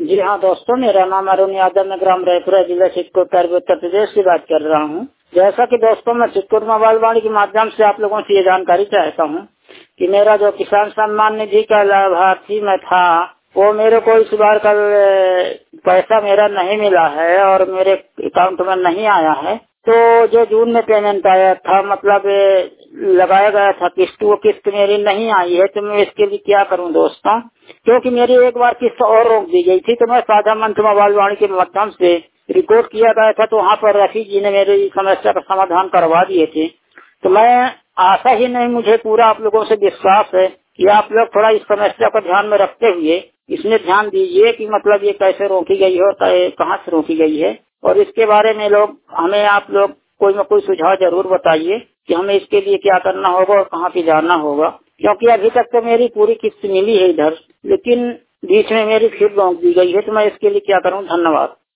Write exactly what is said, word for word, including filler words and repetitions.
जी हाँ दोस्तों, मेरा नाम अरुण यादव, मैं ग्राम रायपुरा जिला चित्रकूट उत्तर प्रदेश से बात कर रहा हूँ। जैसा कि दोस्तों मैं चित्रकूट मोबाइल वाणी के माध्यम से आप लोगों से ये जानकारी चाहता हूँ कि मेरा जो किसान सम्मान निधि का लाभार्थी मैं था, वो मेरे को इस बार कल पैसा मेरा नहीं मिला है और मेरे अकाउंट में नहीं आया है। तो जो जून में पेमेंट आया था, मतलब लगाया गया था किस्त, वो किस्त मेरी नहीं आई है। तो मैं इसके लिए क्या करूं दोस्तों, क्योंकि मेरी एक बार किस्त और रोक दी गई थी। तो मैं साझा मंच मोबाइल वाणी के माध्यम से रिपोर्ट किया गया था, तो वहाँ पर रफी जी ने मेरी समस्या का समाधान करवा दिए थे। तो मैं आशा ही नहीं, मुझे पूरा आप लोगों से विश्वास है कि आप लोग थोड़ा इस समस्या को ध्यान में रखते हुए इसमें ध्यान दीजिए कि मतलब ये कैसे रोकी गई है और कहाँ से रोकी गई है। और इसके बारे में लोग हमें आप लोग कोई न कोई सुझाव जरूर बताइए कि हमें इसके लिए क्या करना होगा और कहाँ पे जाना होगा, क्योंकि अभी तक तो मेरी पूरी किस्त मिली है इधर, लेकिन बीच में मेरी फिर रोक दी गई है। तो मैं इसके लिए क्या करूँ? धन्यवाद।